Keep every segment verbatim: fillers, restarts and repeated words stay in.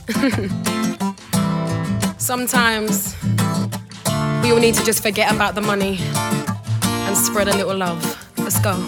Sometimes we all need to just forget about the money and spread a little love. Let's go.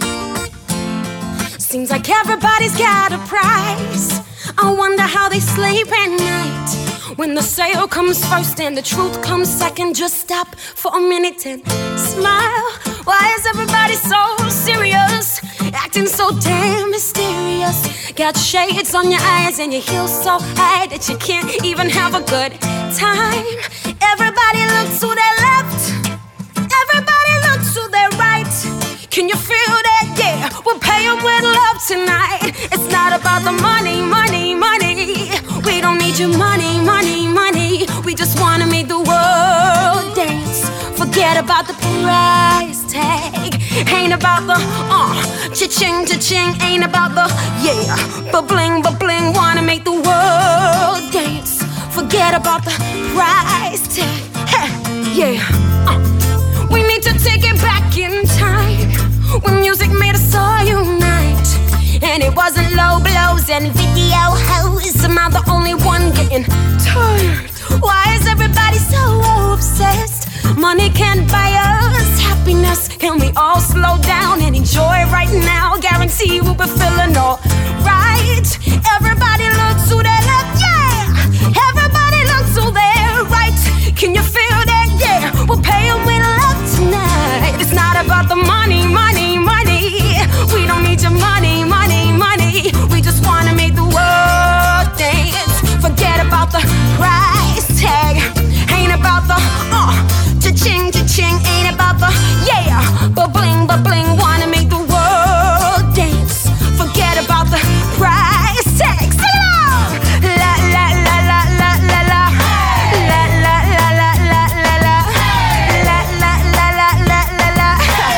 Seems like everybody's got a price. I wonder how they sleep at night. When the sale comes first and the truth comes second, just stop for a minute and smile. Why is everybody so serious? Acting so damn mysterious. Got shades on your eyes and your heels so high that you can't even have a good time. Everybody looks to their left, everybody looks to their right. Can you feel that? Yeah, we'll pay them with love tonight. It's not about the money, money, money. We don't need your money, money, money. We just wanna make the world dance. Forget about the price tag. Ain't about the uh, cha-ching, cha-ching. Ain't about the yeah, ba-bling, ba-bling. Wanna make the world dance. Forget about the price tag. Hey, yeah. Uh. We need to take it back in time, when music made us all unite. And it wasn't low blows and video hoes. Am I the only one getting tired? Why is everybody so obsessed? Money can't buy us happiness. Can we all slow down and enjoy right now? Guarantee we'll be feeling all right. Everybody look to their left, yeah. Everybody look to their right. Can you feel that? Yeah, we'll pay them with love tonight. It's not about the money, money, money. We don't need your money, money, money. We just wanna make the world dance. Forget about the price tag. Ain't about the uh, cha-ching, cha-ching. Ain't about the yeah, ba-bling, ba-bling. Wanna make the world dance. Forget about the price tag. Sing it out. La la la la la la la. La la la la la la la. La la la la la la la.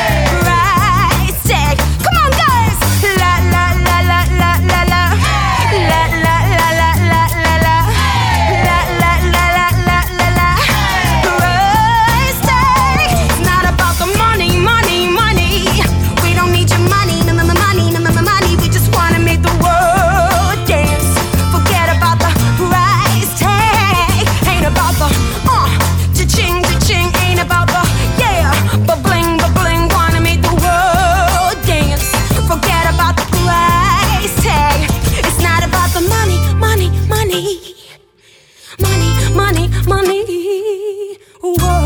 Price tag. Come on, guys. La la la la la la la. La la la la la la la. La la la la la la la. Price tag. It's not about the money, money, money. We don't need your money, no, no, no, money, no, no, no, money. We just wanna make the world dance. Forget about the price tag. Ain't about the uh, cha-ching, cha-ching. Ain't about the yeah, ba-bling, ba-bling. Wanna make the world dance. Forget about the price tag. It's not about the money, money, money. Money, money, money. Whoa.